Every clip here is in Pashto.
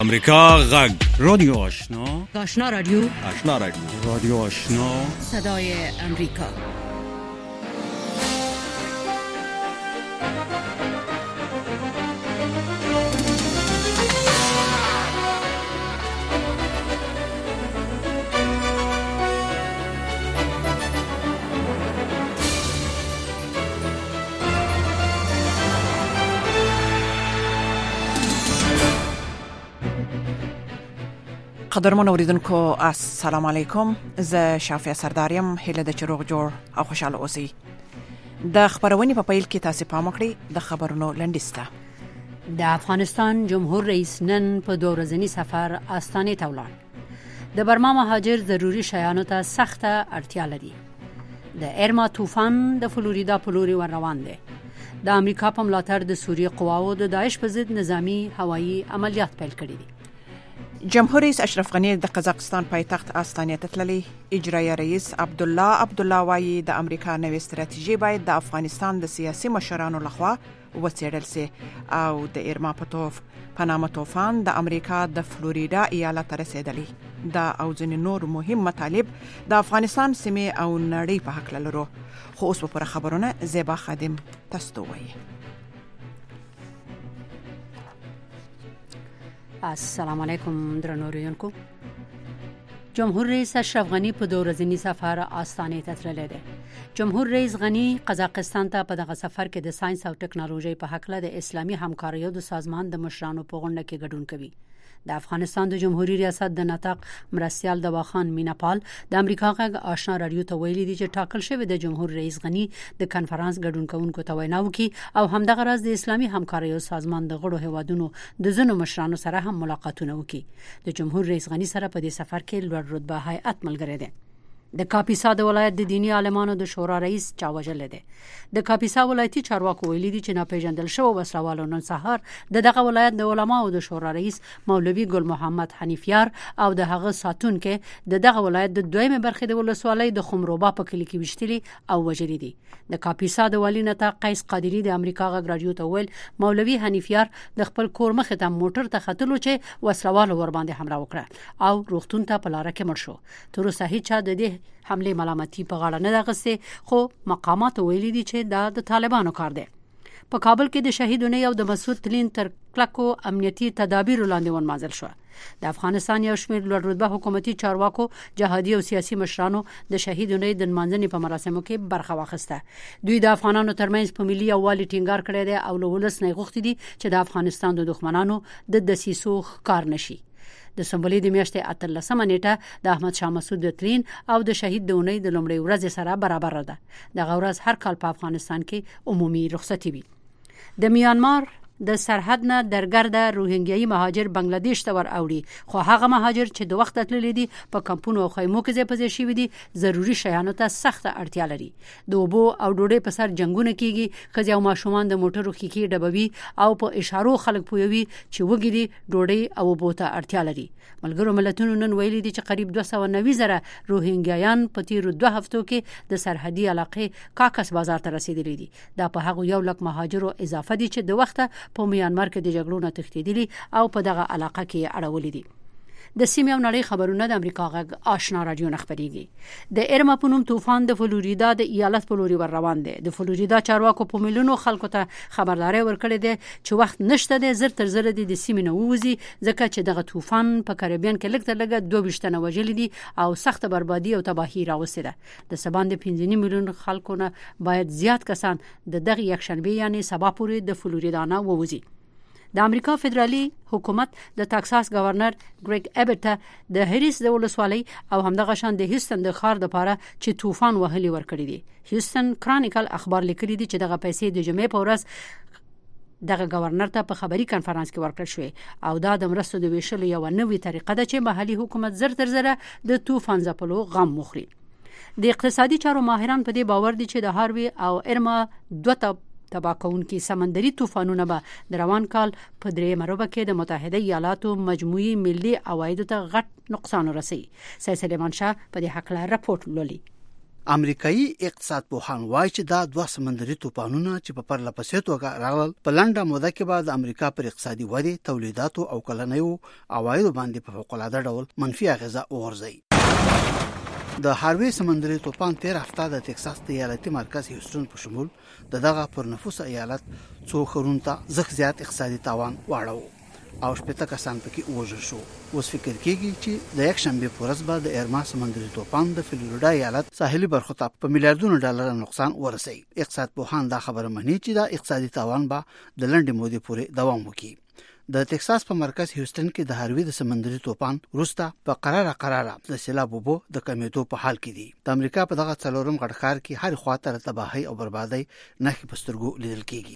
امریکا غږ رادیو آشنا رادیو رادیو آشنا صدای امریکا. قدرمن اوریدونکو السلام علیکم. زه شافیا سرداریم. هیله د چروغ جوړ او خوشاله اوسئ. د خبرونې په پیل کې تاسو پام وکړئ د خبرونو لنډیسته. د افغانستان جمهور رئیس نن په 2 ورځني سفر استانې ته ولاړ. د برما مهاجر ضروري شیانو ته سخته اړتیا لري. د ارما طوفان د فلوریدا په لوري ور روان دی. د امریکا په ملاتړ د سوریې قواو د داعش په ضد نظامی هوایي عملیات پیل کړي دي. جمهور رئیس اشرف غنی د قزاقستان پایتخت استانې ته تللی. اجرایی رئیس عبدالله وایي د امریکا نوې ستراتیژي باید د افغانستان د سیاسي مشرانو لخوا وڅېړل شي او د ارما په نامه طوفان د امریکا د فلوریدا ایالت ته رسیدلی. دا او ځینې نور مهم مطالب د افغانستان سیمې او نړۍ په حق لرو. خو اوس په خبرونه زیبا خادم تاسو وایي. السلام علیکم درنو اوریدونکو. جمهور رئیس اشرف غنی په 2 ورځني سفر استانې ته تللی دی. جمهور رئیس غنی قزاقستان ته په دغه سفر کې د ساينس او ټکنالوژي په حق له د اسلامي همکاریو د سازمان د مشرانو په غونډه کې ګډون کوي. د افغانستان د جمهوریت ریاست د نطاق مرستیال دواخان میناپال د امریکا غږ آشنا رادیو ته ویلي دي چې ټاکل شوی د جمهور رئیس غنی د کنفرانس ګډون کوونکو ته وینا وکړي او همدغه راز د اسلامي همکاریو سازمان د غړو هیوادونو د ځینو مشرانو سره هم ملاقاتونه وکړي. د جمهور رئیس غنی سره په دې سفر کې لوړ رتبه هیئت ملګری دی. د کاپیسا د ولایت د دینی عالمانو د شورا رئیس چا وژل دي. د کاپیسا ولایتي چارواکو ویلي دي چې ناپېژندل شوی وسلوالو نن سهار دغه ولایت د علماو د شورا رئیس مولوي ګل محمد حنیفیار او د هغه ساتونکو دغه ولایت د دویمه برخې د ولسوالۍ د خمروبا په کلی کې وشتلي او وژل دي. د کاپیسا د والی نطاق قیس قادری د امریکا غږ رادیو ته ویل مولوي حنیفیار د خپل کور مخ ته موټر ته ختلو چې وسلوالو ور باندې حمله وکړه او روغتون ته په لار کې مړ شو. تر اوسه هیڅ د دې حمله ملامتي په غاړه نه دغسته، خو مقامات ویلي دي چې دا د طالبانو کار دی. په کابل کې د شهیدونه او د مسعود تلین تر کلکو امنیتي تدابیر لاندې ونمازل شو. د افغانستان یو شمېر لوړ رتبه حکومتي چارواکو، جهادي او سیاسي مشرانو د شهیدونه د منځني په مراسمو کې برخه واخیسته. دوی د افغانانو ترمنځ په ملي یووالي ټینګار کړی دی او له ولس نه غوښتي دي چې د افغانستان د دښمنانو د دسیسو ښکار نشي. د سنبلې د میاشتې 18 نیټه د احمد شاه مسعود تلین او د شهید د اونۍ د لومړۍ ورځې سره برابر ده. دغه ورځ هر کال په افغانستان کې عمومي رخصتي وي. د میانمار د سرحد نه درګرده روهینګیایي مهاجر بنگلاديش ته ور اوړي، خو هغه مهاجر چې د وخت تللی دي په کمپونو او خیمو کې ځای شوي دي ضروري شیانو ته سخته اړتیا لري. د اوبو او ډوډۍ په سر جنگونه کیږي. ښځې او ماشومان د موټرو خېکې ډبوي او په اشارو خلک پویوي چې وګړي ډوډۍ او اوبو ته اړتیا لري. ملګرو ملتونو نن ویلي دي چې قریب 290,000 روهینګیایان په تیرو 2 هفتو کې د سرحدي علاقې کاکس بازار ته رسیدلي دي. دا په هغه 1 لک مهاجرو اضافه دي چې د وخت په میانمار کې د جګړو نه تښتېدلي او په دغه علاقه کې اړولې دي. د سیمې او نړۍ خبرونه د امریکا غږ آشنا رادیو نه خبريږي. د ارما په نوم طوفان د فلوریدا د ایالت په لوري ور روان دی. د فلوریدا چارواکو په میلیونو خلکو ته خبرداري ورکړې ده چې وخت نشته دی زر تر زر د سیمې نه ووزي، ځکه چې دغه طوفان په کریبیان کې لږ تر لږه 22 تنه وژل دي او سخت بربادي او تباہي راوستي ده. د سبا د 15 میلیون خلکو نه باید زیات کسان د دغه یکشنبه یعنی سبا پورې د فلوریدا نه ووزي. د امریکا فدرالي حکومت د ټکساس گورنر ګریګ ابټ د هریس د ولسوالۍ او همدغه شان د هیوستن د ښار لپاره چې طوفان وهلي ورکړي دي. هیوستن کرونیکل اخبار لیکلي دي چې دغه پیسې د جمعې په ورځ دغه گورنر ته په خبري کانفرنس کې ورکړل شوې او دا د مرستو د ویشلو یو نوې طریقه ده چې محلي حکومت زر تر زر د طوفان ځپلو غم مخري. د اقتصادي چارو ماهران په دې باور دي چې د هاروي او ارما دوه تبا کونکي سمندري طوفانونه به د روان کال په 3 مربع کې د متحده ایالاتو مجموعي ملي عوایدو ته غټ نقصان ورسوي. سید سلیمان شاه په دې حق له راپورټ لولي. امریکایي اقتصاد پوهان وایي چې دا دوه سمندري طوفانونه چې په پرله پسې توګه راغلل په لنډه موده کې بعد امریکا پر اقتصادي ودې، تولیداتو او کلنیو عوایدو باندې په فوق العاده ډول منفي اغیزه وغورځي. د هاروی سمندري طوفان 13 هفته د ټکساس د ایالتي مرکز هیوستن په شمول دغه پر نفوس ایالت څو خرون ته زخ زیات اقتصادي تاوان واړو او شپږ کسان پکې وژل شو. اوس فکر کېږي چې د یک شنبه په ورځ به د ارما سمندري طوفان د فلوریډا ایالت ساحلي برخو ته په میلیارډونو ډالر نقصان ورسوي. اقتصاد پوهان دا خبره مني چې دا اقتصادي تاوان به د لنډې مودې پورې دوام وکړي. د ټکساس په مرکز هیوستن کې د هاروی د سمندري طوفان وروسته په قراره د سیلابونو د کمیدو په حال کې دي. د امریکا په دغه څلورم غټ ښار کې هر خواته تباہي او بربادي نښې په سترګو لیدل کېږي.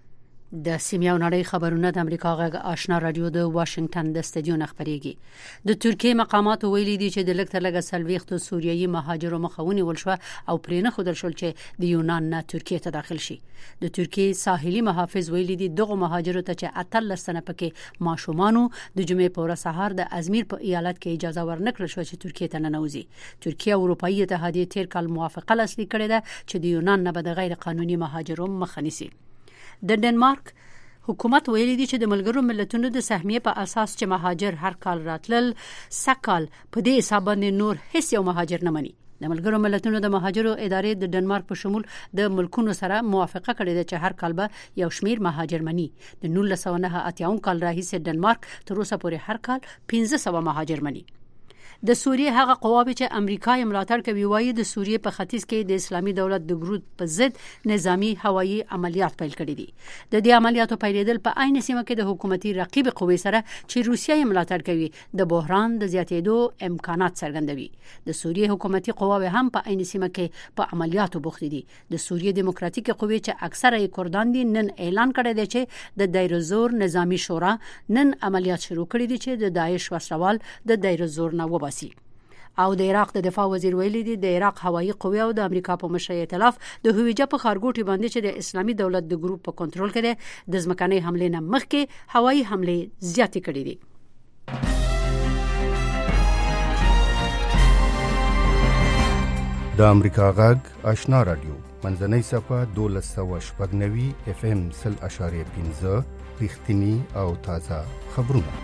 د سیمه او نړۍ خبرونه د امریکا غږ آشنا رادیو د واشنگټن د استودیو خبريږي. د ترکیه مقامات ویلي دي چې د لکټلګه سلويخت سوریایي مهاجرو مخاوني ولشو او پرینه خودل شول چې د یونان نه ترکیه ته داخل شي. د ترکیه ساحلي محافظ ویلي دي دغه مهاجرو ته چې اتل سنه پکې ماشومانو د جمعې په ورځ سهار د ازمیر په ایالت کې اجازه ورنکړل شو چې ترکیه ته ننوځي. ترکیه اروپאי اتحادیه تیر کال موافقه لاسلیک کړې ده چې د یونان نه به د غیر قانوني مهاجرو مخه نیسي. د ډنمارک حکومت ویلي دي چې د ملګرو ملتونو د سهمیه په اساس چې مهاجر هر کال راتلل سکال په دې حساب باندې نور هیڅ یو مهاجر نه مني. د ملګرو ملتونو د مهاجرو ادارې د ډنمارک په شمول د ملکونو سره موافقه کړې ده چې هر کال به یو شمیر مهاجر مني. د 1989 کال راهیسې ډنمارک تر اوسه پورې هر کال 1500 مهاجر مني. د سوریه هغه قواوی چې امریکا یې ملاتړ کوي وایي د سوریه په ختیځ کې د اسلامي دولت د ګروپ په ضد نظامی هوایي عملیات پیل کړي دي. د دې عملیاتو پیلېدل په عین سیمه کې د حکومتي رقیب قوې سره چې روسیه یې ملاتړ کوي د بحران د زیاتېدو امکانات څرګندوي. د سوریه حکومتي قواوی هم په عین سیمه کې په عملیاتو بوخت دي. د سوریه دیموکراتیک قوې چې اکثره یې کردان دي نن اعلان کړی دی چې د دیر الزور نظامی شورا نن عملیات شروع کړي دي چې د داعش وسوال د دیر الزور نه او د عراق د دفاع وزیر ویلي دی د عراق هوایي قوې او د امریکا په مشرۍ ائتلاف د هویجه په خارګوټي باندې چې د اسلامي دولت د ګروپ په کنټرول کې دی د ځمکنۍ حملې نه مخکې هوایي حملې زیاتې کړې دي. د امریکا غږ آشنا رادیو منځنۍ صفه 1290 FM 0.15 رښتینی او تازه خبرونه.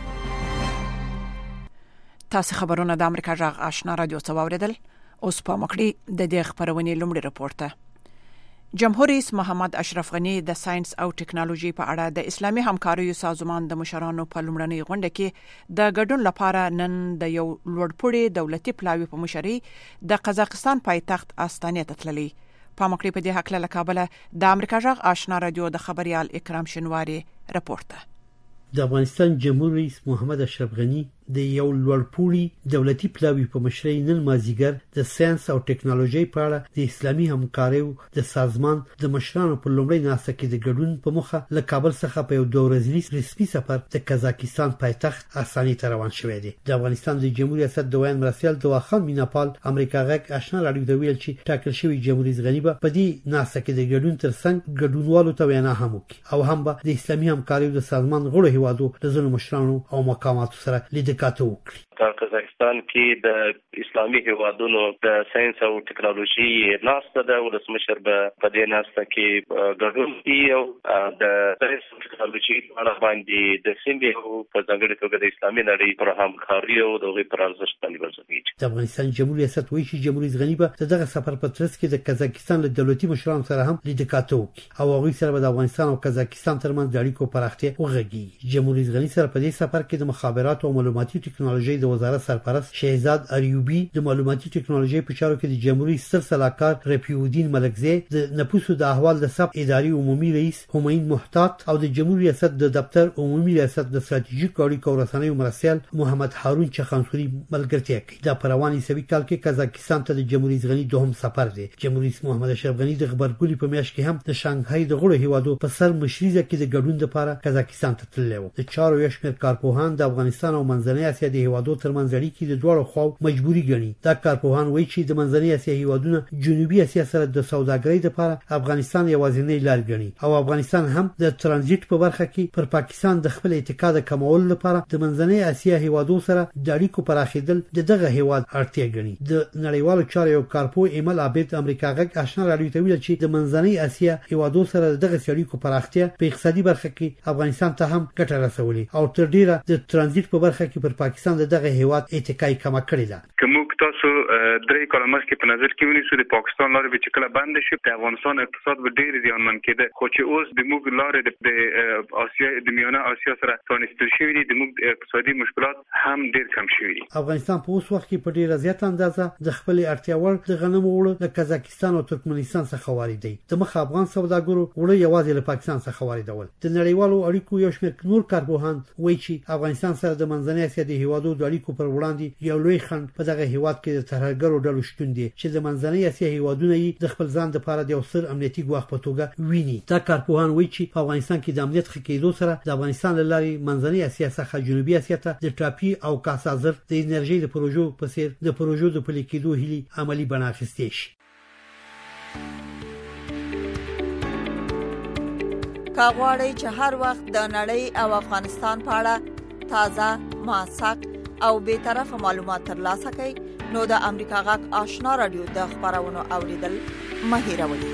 تاسو خبرونه د امریکا غږ آشنا رادیو څخه واوریدل. اوس په مکړی د دې خبرونې لومړی راپور ته. جمهور رئیس محمد اشرف غنی د ساينس او ټکنالوژي په اړه د اسلامي همکاریو سازمان د مشرانو په لومړنۍ غونډه کې د ګډون لپاره نن د یو لوړپوړي دولتي پلاوي په مشرۍ د قزاقستان پایتخت استانې ته تللی. په مکړی په دې حق له کابل د امریکا غږ آشنا رادیو د خبريال اکرام شنواری راپور ته. د افغانستان جمهور رئیس محمد اشرف غنی د یو لوړپوړي دولتي پلاوي په مشرۍ نن مازیګر د ساينس او ټکنالوژي په اړه د اسلامي همکاریو د سازمان د مشرانو په لومړۍ ناسته کې د ګډون په مخه له کابل څخه په یو دورځنی رسمي سفر د قزاقستان پایتخت استانې ته روان شوی دی. د افغانستان د جمهور ریاست د ویان مرسل د واخان میناپال امریکا غږ آشنا رادیو د ویل چې ټاکل شوی جمهور رئیس غنی په دې ناسته کې د ګډون ترڅنګ ګډونوالو ته وینا هم وکړي او هم به د اسلامي همکاریو د سازمان غړو هیوادو د ځینو مشرانو او مقاماتو سره لیدکاته وکړي. قزاقستان کې د اسلامي هیوادونو د ساينس او ټکنالوژي ناسته د ولسمشر په دې ناسته کې ګډون کوي او د ساينس او ټکنالوژي په اړه باندې د سیمې او په ځانګړي توګه د اسلامي نړۍ پر همکاري او د غوړي پر ارزښت باندې ورزوي. د افغانستان جمهور ریاست وایي چې جمهور رئیس غنی به دغه سفر په ترڅ کې د قزاقستان له دولتي مشرانو سره هم لیدکاته وکړي او هغوی سره به د افغانستان او قزاقستان ترمنځ د اړیکو پراختیا وغږیږي. جمهور رئیس غنی سره په دې سفر کې د مخابراتو او معلوماتي ټکنالوژي د وزارت سرپرست شهزاد اریوبی، د معلوماتي ټکنالوژي په چارو کې د جمهوریت ستر سلاکار رفیع الدین ملکزی، د نفوسو د احوال د ثبت اداري عمومي رئیس همایون محتاط او د جمهور ریاست د دفتر عمومي ریاست د ستراتیژیک اړیکو او رسنیو مرسل محمد هارون چخانسوري ملګرتیا کوي. د پرواني سوي کال کې قزاقستان ته د جمهوریت غنی دوهم سفر دی. جمهوریت محمد اشرف غنی د خبرګولي په میاشت کې هم د شانګهای د غړو هیوادو په سر مشريزه کې د ګډون لپاره قزاقستان ته تللی ویلي و د چارو یو شمېر کارپوهان د افغانستان او منځنۍ اسیا د هیوادو ترمنځ اړیکې د دواړو خواو مجبوري ګڼي. دا کارپوهان وایي چې د منځنۍ اسیا هیوادونه جنوبي اسیا سره د سوداګرۍ لپاره افغانستان یوازینی لار ګڼي او افغانستان هم د ترانزیت په برخه کې پر پاکستان د خپل اتکا د کمولو لپاره د منځنۍ اسیا هیوادو سره د اړیکو پراخېدل د دغه هیواد اړتیا ګڼي. د نړیوالو چارو یو کارپو ایمل عابد امریکا غږ آشنا راډیو ته ویل چې د منځنۍ اسیا هیوادو سره دغه اړیکو پراختیا په اقتصادي برخه کې افغانستان ته هم ګټه رسولي او تر ډیره د ترانزیت په برخه کې پر پاکستان دغه هیواد اتکای کم کړی ده. کوم تاسو درې کاله مخکې په نظر کې ونیسو د پاکستان لارې به چې کله بند شي د افغانستان اقتصاد به ډیر زیانمن کېده، خو چې اوس د موږ لارې د آسیا د میانه آسیا سره پرانیستل شوې دي، د موږ اقتصادي مشکلات هم ډیر کم شوي دي. افغانستان په اوس وخت کې په ډیره زیاته اندازه د خپل اړتیا وړ د غنمو وړو د قزاقستان او ترکمنستان څخه واردوي. د مخ افغان سوداګرو وړو یوازې له پاکستان څخه واردول. د نړیوالو اړیکو یو شمېر نور کارپوهان وایي چې افغانستان سره د منځنۍ اسیا د هیوادو د اړیکو پر وړاندې یو لوی خنډ په دغه هیواد کې د ترهګرو ډلو شتون دی چې د منځنۍ اسیا هیوادونه یې د خپل ځان لپاره د یو ستر امنیتي ګواښ په توګه ویني. دا کارپوهان وایي چې په افغانستان کې د امنیت ښه کېدو سره د افغانستان له لارې منځنۍ اسیا څخه جنوبي اسیا ته د ټاپي او کاسازر د انرژي د پروژو په څیر د پروژو د پلي کېدو هیلې عملي بڼه اخیستې شي. کاغواړی چې هر وخت د نړۍ او افغانستان په اړه تازه، موثق او بی‌طرفه معلومات ترلاسه کړئ نو د امریکا غږ آشنا رادیو د خبرونو اوریدل مه هېروئ.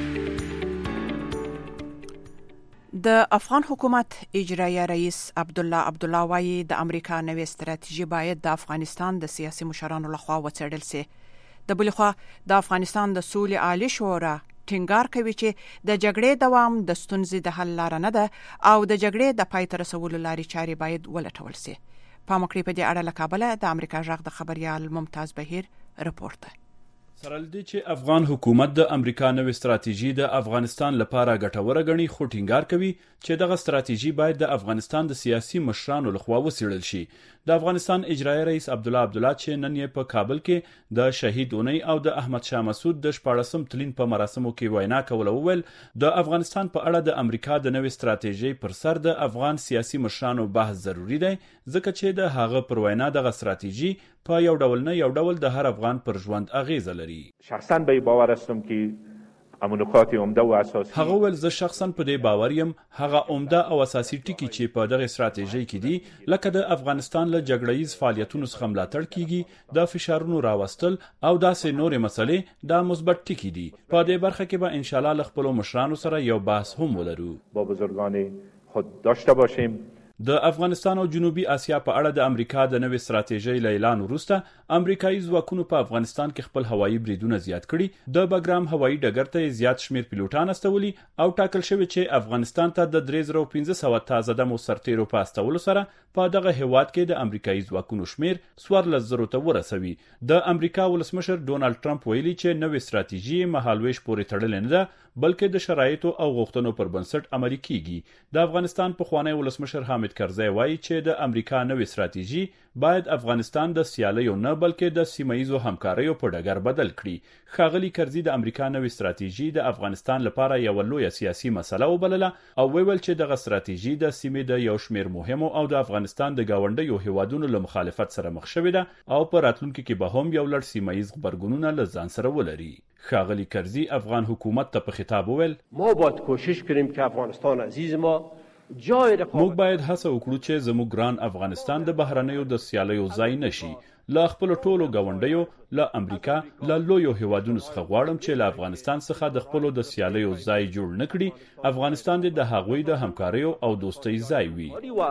د افغان حکومت اجرایه رئیس عبدالله وایي د امریکا نوې ستراتیژي باید د افغانستان د سیاسي مشرانو لخوا وڅېړل شي. د بل خوا د افغانستان د سولې عالی شورا ټینګار کوي چې د جګړې دوام د ستونزې د حل لار نه ده او د جګړې د پای ته رسولو لارې چارې باید ولټول شي. پام وکړئ په دې اړه له کابل د امریکا غږ د خبريال ممتاز بهیر رپورت. سره لدی چې افغان حکومت د امریکا نوې ستراتیژي د افغانستان لپاره ګټوره ګڼي، خو ټینګار کوي چې دغه ستراتیژي باید د افغانستان د سیاسي مشرانو لخوا وڅېړل شي. د افغانستان اجرایي رئیس عبدالله چې نن یې په کابل کې د شهید اونۍ او د احمد شاه مسعود د 14م تلین په مراسمو کې وینا کوله، وویل د افغانستان په اړه د امریکا د نوې ستراتیژي پر سر د افغان سیاسي مشرانو بحث ضروری دی، ځکه چې د هغه پر وینا دغه ستراتیژي په یو ډول نه یو ډول د هر افغان پر ژوند اغیزه لري. شخصا به باور هستم که امو نکات عمده و اساسی هغه ول زه شخصا په دې باور یم هغه عمده او اساسي ټکي چې په دغه ستراتیژي کې دي، لکه د افغانستان له جګړهیز فعالیتونو څخه ملاتړ کیږي، د فشارونو راوستل او داسې نورې مسلې د مثبت ټکي دي. په دې برخه کې به ان شاء الله له خپل مشرانو سره یو بحث هم ولرو. با بزرگان خود داشته باشیم. د افغانستان او جنوبي اسیا په اړه د امریکا د نوې ستراتیژۍ له اعلان وروسته امریکایي ځواکونو په افغانستان کې خپل هوایي بریدونه زیات کړي، د بګرام هوایي ډګر ته زیات شمیر پیلوټان استولي او ټاکل شوی چې افغانستان ته د 3500 تازه دمو سرتیرو په استولو سره په دغه هیواد کې د امریکایي ځواکونو شمیر 1400 ته ورسوي. د امریکا ولسمشر ډونالد ټرمپ ویلي چې نوې ستراتیژي مهالويش پورې تړلې نه ده، بلکې د شرایطو او غوښتنو پر بنسټ عملي کیږي. د افغانستان پخوانی ولسمشر حامد کرزی وایي چې د امریکا نوې ستراتیژي باید افغانستان د سیالیو نه بلکې د سیمه‌ییزو همکاریو په ډګر بدل کړي. ښاغلي کرزي د امریکا نوې ستراتیژي د افغانستان لپاره یو لوی سیاسي مسله وبلله او ویل چې دغه ستراتیژي د سیمې د یو شمیر مهمو او د افغانستان د گاونډیو هیوادونو له مخالفت سره مخ شوې ده او په راتلونکي کې به هم یو لړ سیمه‌ییز غبرګونونه له ځان سره ولري. ښاغلي کرزي افغان حکومت ته په خطاب وویل ما باید کوشش کنیم که افغانستان عزیز ما موږ باید هڅه وکړو چې زموږ ګران افغانستان د بهرنیو د سیالیو ځای نشي. له خپل ټولو گاونډیو له امریکا له لویو هیوادونو څخه غواړم چې له افغانستان څخه د خپل د سیالیو ځای جوړ نکړي. افغانستان د هغوی د همکاریو او دوستۍ ځای وي.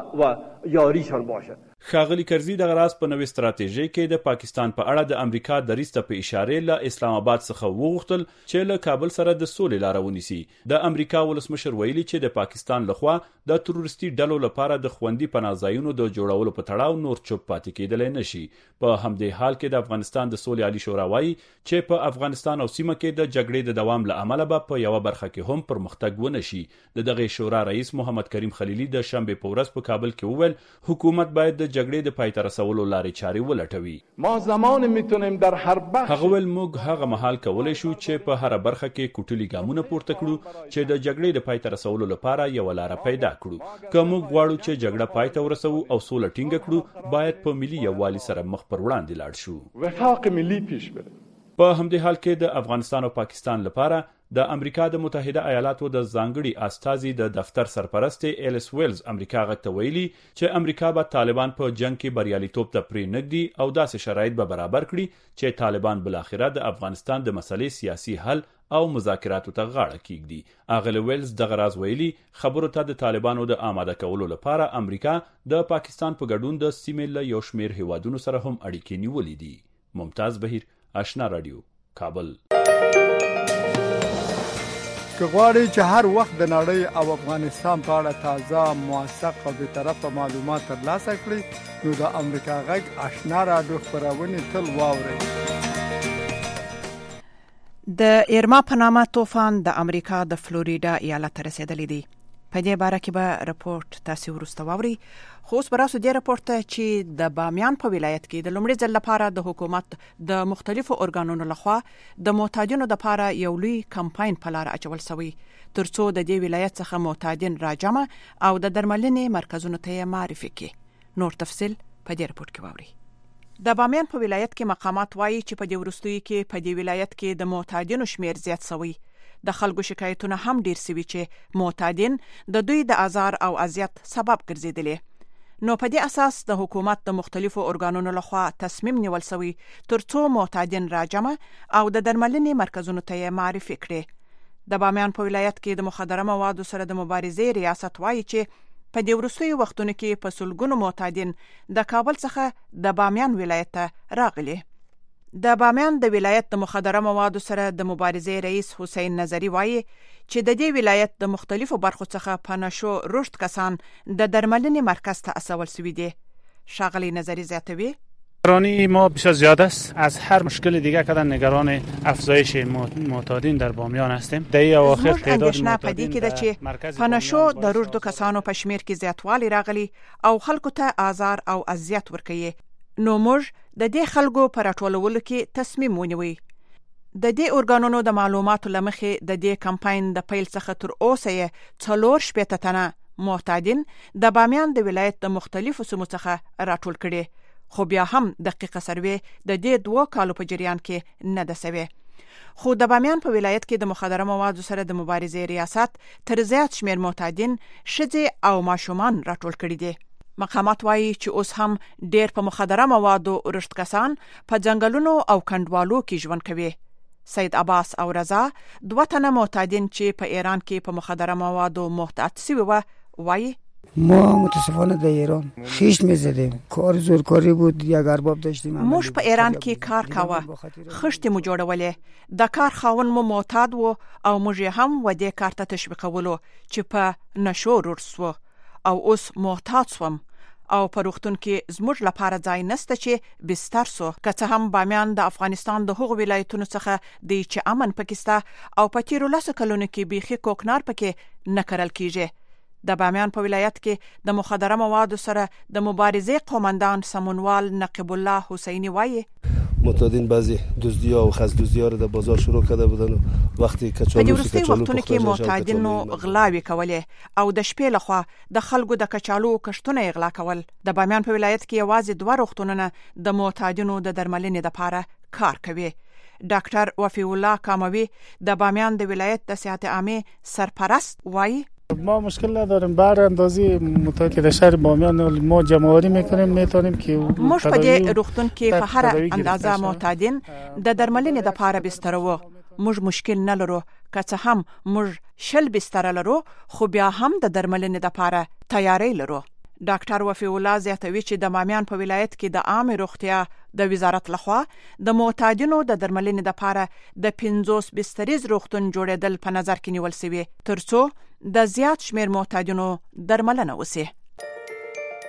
ښاغلي کرزي د غراس په نوې ستراتیژي کې د پاکستان په اړه د امریکا دریځ ته په اشاره له اسلام آباد څخه وغوښتل چې له کابل سره د سولې لار ونیسي. د امریکا ولسمشر ویلي چې د پاکستان لخوا د تروریستي ډلو لپاره د خوندي پناه ځایونو د جوړولو په تړاو نور چوپ پاتې کېدل نشي. په همدې حال کې د افغانستان د سولې عالی شورا وایي چې په افغانستان او سیمه کې د جګړې د دوام له امله به په یو برخه کې هم پرمختګ ونه شي. د دغه شورا رئیس محمد کریم خلیلی د شنبه په ورځ په کابل کې وویل حکومت باید د جګړې د پای ته رسولو لارې چارې ولټوي. ما زمان میتونیم در هر بخش هغه ول موږ هغه مهال کولای شو چې په هر برخه کې کوټلي ګامونه پورته کړو چې د جګړې د پای ته رسولو لپاره یو لار پیدا کړو. که موږ غواړو چې جګړه پای ته ورسوو او سوله ټینګه کړو باید په ملي یووالي سره مخ پر وړاندې لاړ شو. وفاق ملي پیش بره. په همدې حال کې د افغانستان او پاکستان لپاره د امریکا د متحده ایالاتو د ځانګړي استازي د دفتر سرپرست ایلس ویلز امریکا غته ویلي چې امریکا به طالبان په جنگ کې بریالیتوب ته پرې نږدي او داسې شرایط به برابر کړي چې طالبان بالاخره د افغانستان د مسلې سیاسي حل او مذاکراتو ته غاړه کیږدي. اغل ویلز دغه راز ویلي خبرو ته د طالبانو د آماده کولو لپاره امریکا د پاکستان په ګډون د سیمې له یو شمېر هیوادونو سره هم اړیکې نیولې دي. ممتاز بهیر، آشنا رادیو، کابل. که غواړئ چې هر وخت د نړۍ او افغانستان په اړه تازه، موثق او بېطرفه معلومات ترلاسه کړئ نو د امریکا غږ آشنا رادیو خپرونې تل واورئ. د ایرما په نامه طوفان د امریکا د فلوریډا ایالت رسیدلی دی. په دې باره کې به راپورټ تاسو ورسته واوري. خو اوس براسو دې راپورټ ته چې د بامیان په ولایت کې د لومړي ځل لپاره د حکومت د مختلفو ارګانونو لخوا د معتادینو لپاره یو لوی کمپاین په لار اچول شوی ترڅو د دې ولایت څخه معتادین راجمع او د درملنې مرکزونو ته معرفي کړي. نور تفصیل په دې راپورټ کې واوري. د بامیان په ولایت کې مقامات وایي چې په دې وروستیو کې په دې ولایت کې د معتادینو شمیر زیات شوی. د خلکو شکایتونه هم ډیر سوي چې معتادین د دوی د آزار او اذیت سبب ګرځیدلي. نو په دې اساس د حکومت د مختلفو ارګانونو لخوا تصمیم نیول شوی ترڅو معتادین راجمع او د درملنې مرکزونو ته معرفي کړي. د بامیان په ولایت کې د مخدره موادو سره د مبارزې ریاست وایي چې په دې وروستیو وختونو کې په سلګونو معتادین د کابل څخه د بامیان ولایت ته راغلي. د بامیان د ولایت د مخدره موادو سره د مبارزې رئیس حسین نظری وایي چې د دې ولایت د مختلفو برخو څخه په نشو رشد کسان د درملنې مرکز ته استول شوي دي. شاغلی نظری زیاتوي نگرانی ما بسیار زیاد است. از هر مشکل دیگه کدن نگران افزایش معتادین در بامیان هستیم. در این اواخر تعداد معتادین در مرکز پنشو د رشد کسانو په شمیر کې زیاتوالی راغلی او خلکو ته آزار او اذیت ورکوي. نو موږ د دې خلکو پر راټولولو کې تصمیم ونیوی. د دې ارګانونو د معلوماتو لمخې د دې کمپاین د پیل څخه تر اوسه 4 تنه معتادین د بامیان د ولایت د مختلفو سیمو څخه راټول کړي. خو بیا هم دقیقه سروې د دې 2 کالو په جریان کې نه ده سوي. خو د بامیان په ولایت کې د مخدره موادو سره د مبارزې ریاست تر زیات شمیر معتادین، ښځې او ماشومان راټول کړي دي. مقامات وایي چې اوس هم ډېر په مخدره موادو رشد کسان په ځنګلونو او کندوالو کې ژوند کوي. سید عباس او رضا 2 تنه معتادین چې په ایران کې په مخدره موادو محتاط شوي و وایي ما متاسفانه در ایران خیش میزدیم. کار زورکاری بود. یک ارباب داشتیم. موږ په ایران کې کار کاوه. خښتې مو جوړولې. د کار خاون مو معتاد و او موږ هم و دې کار ته تشویقولو چې په نشو رسو او اوس معتاد سوم او په روغتون کې زموږ لپاره ځای نشته چې بستر سو. که څه هم بامیان د افغانستان د هغو ولایتونو څخه دی چې امن پکسته او په تیرو 10 کلونو کې بیخي کوکنار پکې نه کرل کیږي. د بامیان په ولایت کې د مخدره موادو سره د مبارزې قومندان سمونوال نقیب الله حسینی وایي معتادین بعضی دزدی‌ها و خزدزدی‌ها رو در بازار شروع کرده بودن و وقتی کچالو وختونه کې معتادینو غلاوي کولې او د شپې لخوا د خلکو د کچالو کښتونه غلا کول. د بامیان په ولایت کې یوازې 2 روغتونونه د معتادینو د درملنې لپاره کار کوي. ډاکټر وفی الله کاموي د بامیان د ولایت د صحت عامه سرپرست وایي ما مشکل نداریم. بر اندازی معتاد که در شهر بامیان ما جمع‌آوری میکنیم میتونیم که موږ په دې روغتون کې په هر اندازه معتادین د درملنې لپاره بسترو. موږ مشکل نه لرو. که څه هم موږ 20 بستر لرو خو بیا هم د درملنې لپاره تیاری لرو. ډاکټر وفی الله زیاتوي چې د بامیان په ولایت کې د عامه روغتیا د وزارت لخوا د معتادینو د درملنې لپاره د 50 بستریز روغتون جوړېدل په نظر کې نیول شوی ترڅو د زیات شمیر معتادینو درملنه وسی.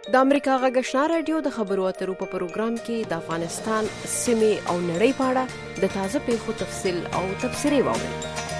د امریکا غږ آشنا رادیو د خبرو اترو په پروګرام کې د افغانستان سیمې او نړۍ په اړه د تازه پیښو تفصیل او تبصرې واورئ.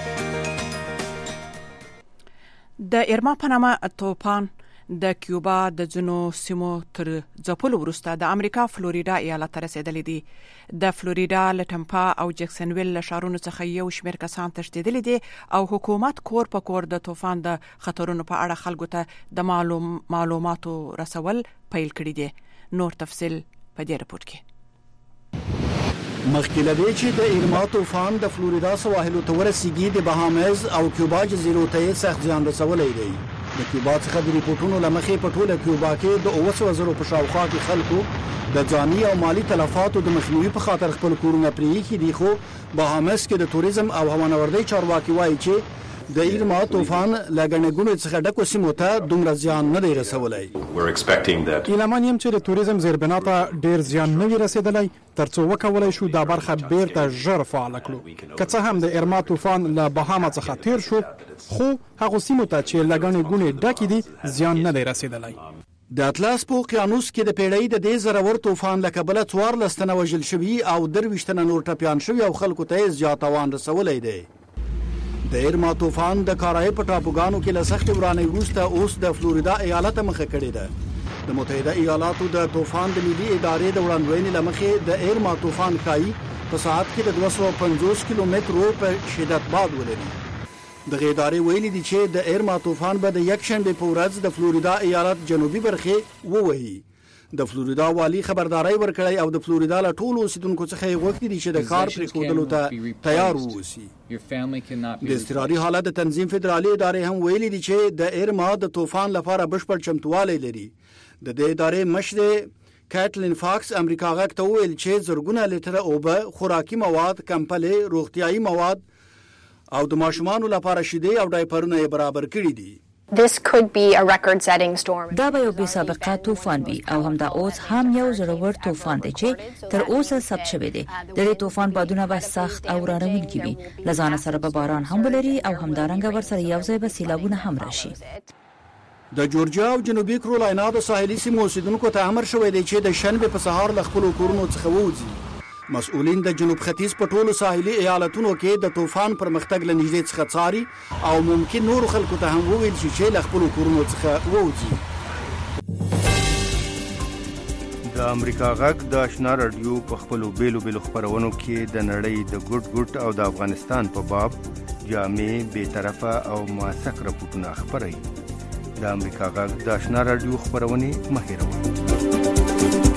د ایرما په نامه طوفان د کیوبا د ځینو سیمو تر ځپلو وروسته د امریکا فلوریدا ایالت ته رسیدلی دی. د فلوریدا له ټمپا او جکسنویل له ښارونو څخه یو شمېر کسان تښتېدلي دي او حکومت کور په کور د طوفان د خطرونو په اړه خلکو ته د معلوماتو رسول پیل کړي دي. نور تفصیل په دې رپورت کې. مخکې له دې چې د ایرما طوفان د فلوریدا سواحلو ته ورسیږي د بهامز او کیوبا جزیرو ته سخت زیان رسولی دی. د کیوبا څخه د ریپورټونو له مخې په ټوله کیوبا کې د 900,000 په شاوخوا کې خلکو د ځاني او مالی تلفاتو د مخنیوي په خاطر خپل کورونه پرېښي دي، خو بهامز کې د توریزم او هوانوردۍ چارواکي وایي چې د ایرما طوفان له ګڼې ګوڼې څخه ډکو سیمو ته دومره زیان نه دی رسولی. ایلمان یم چې د توریزم زیربنا ته ډېر زیان نه وي رسېدلی تر څو وکولی شو دا برخه بیرته ژر فعاله کړو. که څه هم د ایرما طوفان له بهاما څخه تیر شو، خو هغو سیمو ته چې له ګڼې ګوڼې ډکې دي زیان نه دی رسېدلی. د اطلس په اقیانوس کې د پیړۍ د دې زورور طوفان له کبله 14 تنه وژل شوي او 23 تنه نور ټپیان شوي او خلکو ته یې زیات تاوان رسولی دی. د ایرما طوفان د کارای په ټاپوګانو کې له سختې ورانۍ وروسته اوس د فلوریدا ایالت مخه کړې ده. د متحده ایالاتو د طوفان د ملي ادارې د وړاندوینې له مخې د ایرما طوفان ښایي په ساعت کې د 250 کیلومترو په شدت باد ولري. دغه ادارې ویلي دي چې د ایرما طوفان به د یکشنبې په ورځ د فلوریدا ایالت جنوبي برخې ووهي. د فلوریدا والی خبرداري ورکړی او د فلوریدا له ټولو اوسیدونکو څخه یې غوښتي دي چې د کار پرېښودلو ته تیار واوسي. د اضطراري حالت د تنظیم فدرالي ادارې هم ویلي دي چې د ایرما د طوفان لپاره بشپړ چمتووالی لري. د دې ادارې مشر کیټلین فاکس امریکا غږ ته وویل چې زرګونه لیټره اوبه، خوراکي مواد، کمپلې، روغتیایي مواد او د ماشومانو لپاره شیدې او ډایپرونه یې برابر کړي دي. This could be a record-setting storm. دا به یو بې سابقه طوفان وي او همدا اوس هم یو زړور طوفان دی چې تر اوسه ثبت شوی دی. د دې طوفان بادونه به سخت او رانونکي وي، له ځانه سره به باران هم ولري او همدارنګه ورسره یو ځای به سیلابونه هم راشي. د جورجیا او جنوبي کرولاینا د ساحلي سیمو اوسیدونکو ته امر شوی دی چې د شنبې په سهار له خپلو کورونو څخه ووځي. مسؤلین د جنوب ختیځ په ټولو ساحلي ایالتونو کې د طوفان پرمختګ له نږدې څخه څاري او ممکن نورو خلکو ته هم وویل شي چې له خپلو کورونو څخه ووځي. د امریکا غږ د آشنا رادیو په خپلو بیلو خپرونو کې د نړۍ د ګډ او د افغانستان په باب جامع، بیطرفه او موثق راپورټونه خپروي. د امریکا غږ د آشنا رادیو خپرونې مه هېروئ.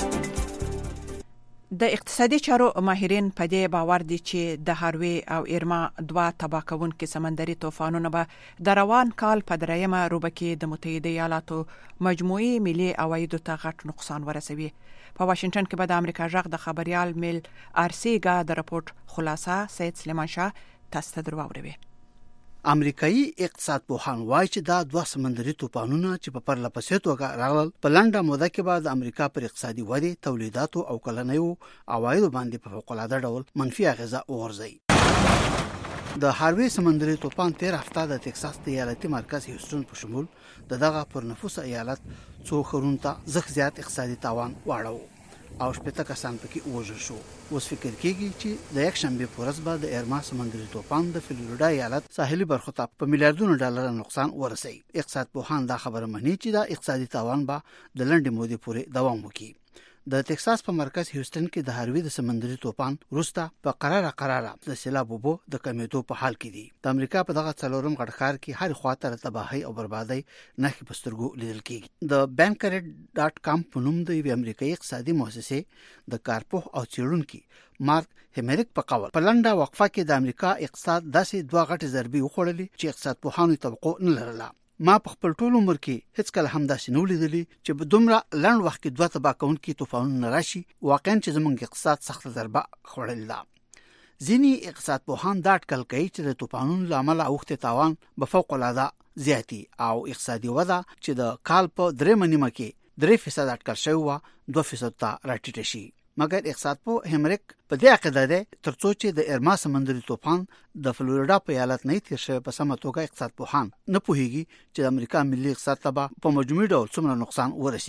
د اقتصادي چارو ماهرین په دې باور دي چې د هاروی او ایرما دوه تباه کوونکي سمندري طوفانونه به د روان کال په 3مه روبه کې د متحده ایالاتو مجموعي ملي عوایدو ته غټ نقصان ورسوي. په واشنگټن کې به د امریکا غږ د خبريال میل آرسیګا د راپورټ خلاصه سید سلیمان شاه تاسو ته دروړوي. امریکایي اقتصاد پوهان وایي چې دا دوه سمندري طوفانونه چې په پرله پسې توګه راغلل په لنډه موده کې به د امریکا پر اقتصادي ودې، تولیداتو او کلنیو عوایدو باندې په فوق العاده ډول منفي اغیزه وغورځوي. د هاروی سمندري طوفان 13 هفته د ټکساس د ایالتي مرکز هیوستن په شمول دغه پر نفوس ایالت څو ښارونو ته زخ زیات اقتصادي تاوان واړو او شپږ کسان پکې وژل شو. اوس فکر کېږي چې د یکشنبې په ورځ به د ایرما سمندري طوفان د فلوریدا ایالت ساحلي برخو ته په میلیارډونو ډالر نقصان ورسوي. اقتصاد پوهان دا خبره مني چې دا اقتصادي تاوان به د لنډې مودې پورې دوام وکړي. د ټکساس په مرکز هیوستن کې د هاروی د سمندري طوفان وروسته په قراره د سیلابونو د کمیدو په حال کې دي. د امریکا په دغه څلورم غټ ښار کې هر خواته تباہي او بربادي نښې په سترګو لیدل کېږي. د bankrate.com په نوم د یوې امریکایي اقتصادي مؤسسې د کارپوه او څېړونکو مارک همیرک په قول په لنډه وقفه کې د امریکا اقتصاد داسې دوه غټې ضربې وخوړلې چې اقتصاد پوهانو توقع نه لرله. ما په خپل ټول عمر کې هیڅ کله هم داسې نه ولیدلی چې په دومره لنډ وخت کې دوه تباه کوونکي طوفانونه راشي. واقعا چې زموږ اقتصاد سخت ضربه خوړل ده. ځینې اقتصاد پوهان دا اټکل کوي چې د طوفانونو له امله اوښتې تاوان به فوق العاده زیاتی او اقتصادي وده چې د کال په 3 نیمه کې 3% اټکل شوی و 2% ته راټیټه شي. مګر اقتصاد پوه همیرک په دې عقیده ده ترڅو چې د ایرما سمندري طوفان د فلوریدا په ایالت نه تیر شوی په سمه توګه اقتصاد پوهان نه پوهیږي چې د امریکا ملي اقتصاد ته په مجموعي ډول څومره نقصان ورسیږي.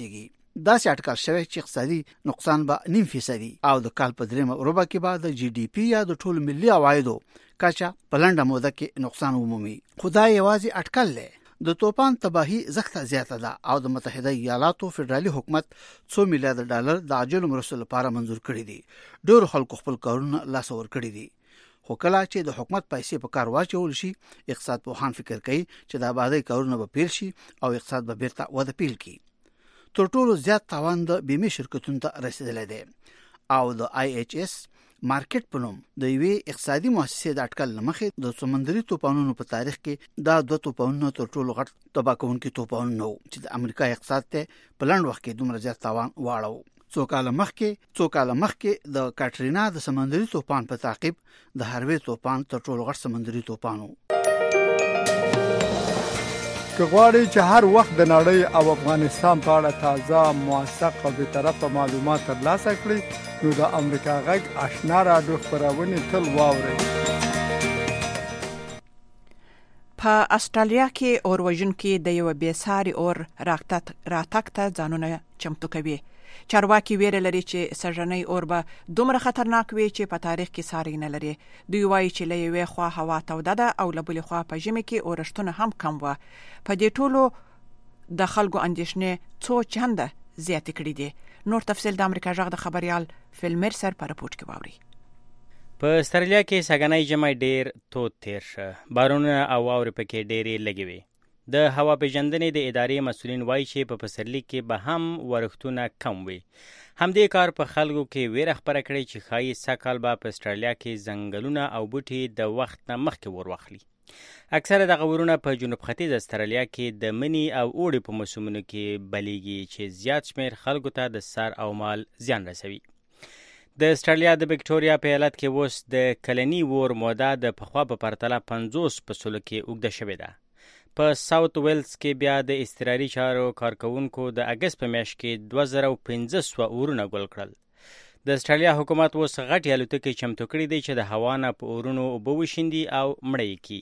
داسې اټکل شوی چې اقتصادي نقصان به 9% او د کال په درېمه ربع کې به د جی ډي پی یا د ټول ملي عوایدو کچا په لنډه موده کې نقصان ومومي. خدای یوازې اټکل لري. د طوفان تباہی زخته زیاته ده او د متحده ایالاتو فدرالي حکومت $2 میلیارډ د عاجل مرستو لپاره منزور کړی دي. ډېر خلکو خپل کارونه لاس ور کړی دي. خو کله چې د حکومت پیسې په کار واچول شي، اقتصاد پوهان فکر کوي چې د آبادی کارونه به پیل شي او اقتصاد به بیرته وده پیل کړي. تر ټولو زیات تاوان د بیمه شرکتونو ته رسیدلی دی او د آی ایچ اس مارکیټ په نوم د یوې اقتصادي مؤسسې د اټکل لمخې د سمندري طوفانونو په تاریخ کې دا 2 طوفانونه تر ټولو غټ تباہ کوونکي طوفانونه وو چې د امریکا اقتصاد ته په لنډ وخت کې دومره زیات تاوان واړو. څو کال مخکې د کاترینا د سمندري طوفان په تعقیب د هاروی طوفان تر ټولو غټ سمندري طوفان وو. که غواړئ چې هر وخت د نړۍ او افغانستان په اړه تازه، موثق او بېطرفه معلومات ترلاسه کړئ، نو د امریکا غږ آشنا راډیو خپرونې تل واورئ. په استرالیا کې اور وژونکي د یو بېساري اور راتګ ته ځانونه چمتو کوي. چارواکي ویره لري چې سږنی اور به دومره خطرناک وي چې په تاریخ کې ساری نه لري. دوی وایي چې له یوې خوا هوا توده ده او له بلې خوا په ژمي کې اورښتونه هم کم وه. په دې ټولو د خلکو اندېښنې څو چنده زیاتې کړي دي. نور تفصیل د امریکا غږ د خبريال فل مرسر په رپورټ کې واوري. په استرالیا کې سږنی ژمی ډیر تود تیر شه. بارونونه او واورې پکې ډېرې لږې وي. د هوا پیژندنې د ادارې مسؤلین وایي چې په پسرلي کې به هم ورښتونه کم وي. همدې کار په خلکو کې ویره خپره کړې چې ښایي سږکال به په استرالیا کې ځنګلونه او بوټي د وخت نه مخکې ور واخلي. اکثره دغه ورونه په جنوب ختیځ استرالیا کې د مني او اوړي په موسمونو کې بلیږي چې زیات شمېر خلکو ته د سر او مال زیان رسوي. د استرالیا د وکټوریا په ایالت کې اوس د کلني اور موده د پخوا په پرتله 50% کې اوږده شوې ده. په ساوث ویلز کې بیا د اضطراري چارو کارکونکو د اګست په میاشت کې 2500 اورونه ګل کړل. د استرالیا حکومت اوس غټې الوتکې چمتو کړي دي چې د هوا نه په اورونو اوبه وشیندي او مړه کړي.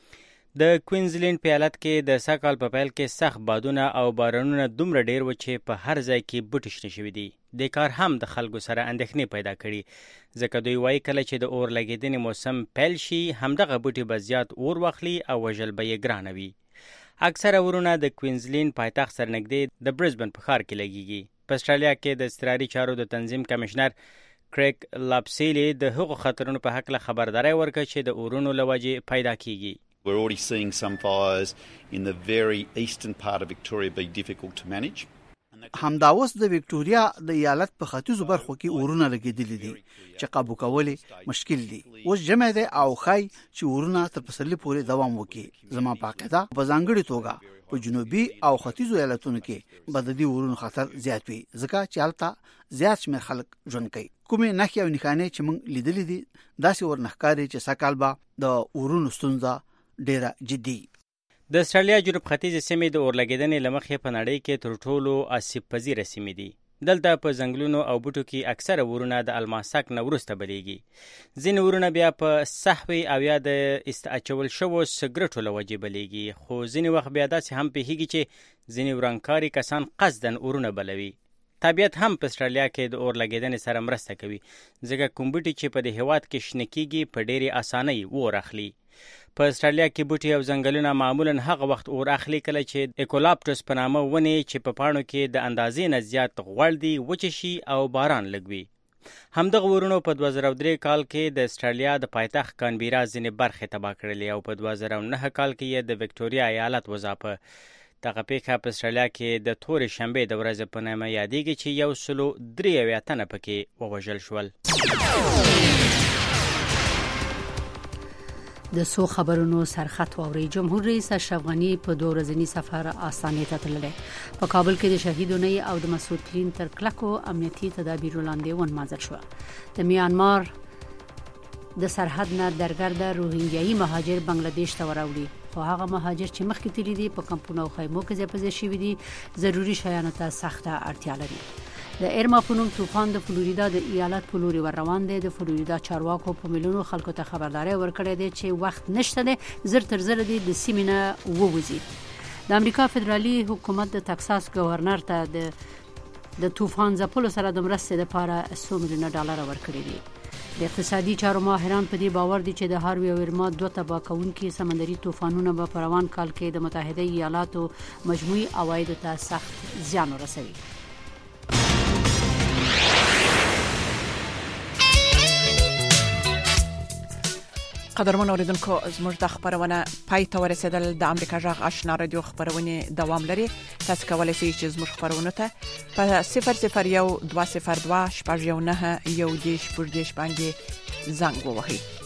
د کوینزلینډ په ایالت کې د سږکال په پیل کې سخت بادونه او بارانونه دومره ډېر و چې په هر ځای کې بوټي شنه شوي دي. دې کار هم د خلکو سره اندېښنې پیدا کړي، ځکه دوی وایي کله چې د اور لګېدنې موسم پیل شي همدغه بوټي به زیات اور واخلي او وژل به یې ګرانه وي. اکثره ورونه د کوینزلینډ پایتخت سره نږدې د برزبن په ښار کې لګېږي. په استرالیا کې د اضطراري چارو د تنظیم کمشنر کریګ لاپسیلی د هغو خطرونو په هکله خبرداری ورکړه چې د اورونو له وجې پیدا کیږي. We're already seeing some fires in the very eastern part of Victoria be difficult to manage. همدا اوس د وکټوریا د ایالت په ختیځو برخو کې اورونه لګېدلي دي چې قابو کول مشکل دي. اوس جمع ده او خای چې اورونه تر پسرلي پورې دوام وکړي. زما په عقیده په ځانګړي توګه په جنوبي او ختیځو ایالتونو کې به د دې اورونو خطر زیات وي، ځکه چې هلته زیات شمېر خلک ژوند کوي. کومې نښې او نښانې چې موږ لیدلې دي داسې ورنښکاري چې سږکال به د اورونو ستونزه ډیره جدي. د استرالیا جنوب ختیځې سیمې د اور لګېدنې له مخې په نړۍ کې تر ټولو آسیب پذیره سیمې دي. دلته په ځنګلونو او بوټو کې اکثره ورونه د الماسک نه وروسته بلیږي. ځینې ورونه بیا په سهوې او یا د استاچول شوو سګرټو له وجې بلیږي، خو ځینې وخت بیا داسې هم پېښېږي چې ځینې ورانکاري کسان قصداً اورونه بلوي. طبیعت هم په استرالیا کې د اور لګېدنې سره مرسته کوي، ځکه کوم بوټي چې په دې هېواد کې شنه کېږي په ډېرې اسانۍ اور اخلي. په استرالیا کې بوټي او ځنګلونه معمولاً هغه وخت اور اخلي کله چې ایکولاپټوس په نامه ونې چې په پاڼو کې د اندازې نه زیات غوړ دي وچې شي او باران لږ وي. همدغه ورونو په 2003 کال کې د استرالیا د پایتخت کانبیرا ځینې برخې تباه کړلې او په 2009 کال کې یې د وکټوریا ایالت وځاپه. دغه پیښه په استرالیا کې د تورې شنبې د ورځې په نامه یادېږي چې 103 تنه پکې ووژل شول. د سو خبرونو سرخط واوري. جمهور رئیس اشرف غنی په 2 ورځني سفر آستانې ته تللی. په کابل کې د شهیدونو او د مسؤلین تر کلکو امنیتي تدابیر لاندې ونمانځل شو. د میانمار د سرحد نه درګرده روهینګیایي مهاجر بنگلاديش ته وراوړي، خو هغه مهاجر چې مخکې تللي دي په کمپونو او خیمو کې ځای په ځای شوي دي، ضروري شیانو ته سخته اړتیا لري. د ایرما په نوم طوفان د فلوریدا د ایالت په لوري ور روان دی. د فلوریدا چارواکو په میلیونو خلکو ته خبرداري ورکړې ده چې وخت نشته دی، زر تر زر دی د سیمې نه ووځي. د امریکا فدرالي حکومت د تکساس گورنر ته د د طوفان ځپلو سره د مرستې لپاره $100 میلیونه ورکړي دي. د اقتصادي چارو ماهران په دې باور دي چې د هاروي او ارما دوه تباه کوونکي سمندري طوفانونه به په روان کال کې د متحده ایالاتو مجموعي عوایدو ته سخت زیان ورسوي. قدرمن اوریدونکو زموږ د خبرونه پای ته ورسېدل. د امریکا جغ آشنا رادیو خبرونه دوام لري. تاسو کولای شئ چې زموږ خبرونه ته په 001 202 شپږ 1 9 1 10 باندې زنګ ووهئ.